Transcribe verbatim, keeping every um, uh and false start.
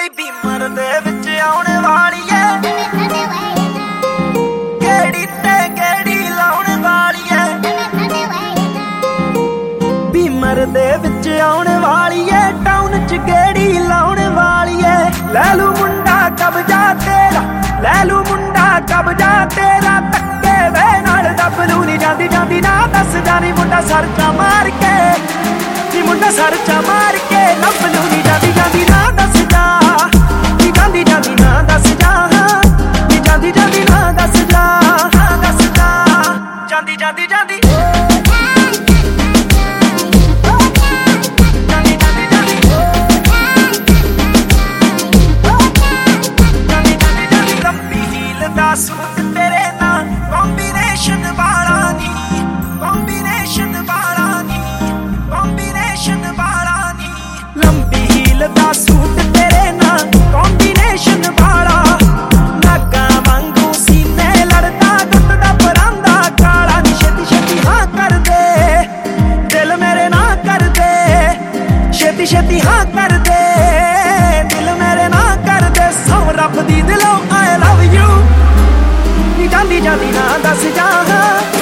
ਵਾਲੀ ਬੀਮਰ ਦੇ ਵਿੱਚ ਆਉਣ ਵਾਲੀ ਏ, ਕਿਹੜੀ ਤੇ ਕਿਹੜੀ ਲਾਉਣ ਵਾਲੀ ਏ। ਬੀਮਰ ਦੇ ਵਿੱਚ ਆਉਣ ਵਾਲੀ ਏ, ਟਾਊਨ ਚ ਗੇੜੀ ਲਾਉਣ ਵਾਲੀ ਏ। ਲੈ ਲੂ ਮੁੰਡਾ ਕਬਜਾ ਤੇਰਾ, ਲੈ ਲੂ ਮੁੰਡਾ ਕਬਜਾ ਤੇਰਾ, ਧੱਕੇ ਵੇ ਨਾਲ ਡੱਬਲੂ ਨੀ ਜਾਂਦੀ ਜਾਂਦੀ ਨਾ ਦੱਸ ਜਾਨੀ ਮੁੰਡਾ ਸਰਚਾ ਮਾਰ ਕੇ, ਨੀ ਮੁੰਡਾ ਸਰਚਾ ਮਾਰ ਕੇ ਲੱਭਲੂ ਨੀ ਜਾਂਦੀ ਜਾਂਦੀ ਨਾ ਦੱਸ ਜਾ, ਨੀ ਜਾਂਦੀ ਜਾਂਦੀ ਨਾ ਦੱਸ ਜਾ, ਨੀ ਜਾਂਦੀ ਜਾਂਦੀ ਨਾ ਦੱਸ ਜਾ, ਨਾ ਦੱਸ ਜਾ, ਜਾਂਦੀ ਜਾਂਦੀ ਜਾਂਦੀ ਸੂਟ ਤੇਰੇ ਨਾਲ ਕੰਬੀਨੇਸ਼ਨ ਵਾਲਾ ਨੀ, ਕੰਬੀਨੇਸ਼ਨ ਵਾਲਾ ਨੀ, ਕੰਬੀਨੇਸ਼ਨ ਵਾਲਾ ਨੀ। ਲੰਬੀ ਹੀਲ ਦਾ ਸੂਟ ਤੇਰੇ ਨਾਲ ਕੰਬੀਨੇਸ਼ਨ ਵਾਲਾ, ਨਾਗਾ ਵਾਂਗੂ ਸੀਨੇ ਲੜਦਾ ਗੁੱਟ ਦਾ ਪਰਾਂਦਾ ਕਾਲਾ ਨੀ। ਛੇਤੀ ਛੇਤੀ ਹਾਂ ਕਰ ਦੇ, ਦਿਲ ਮੇਰੇ ਨਾ ਕਰ ਦੇ, ਛੇਤੀ ਛੇਤੀ ਹਾਂ ਕਰ ਦੇ, ਦਿਲ ਮੇਰੇ ਨਾ ਕਰ ਦੇ। ਸੌ ਰੱਬ ਦੀ ਦਿਲੋਂ I love you, ਜਾਂਦੀ ਜਾਂਦੀ ਨਾ ਦੱਸ ਜਾ।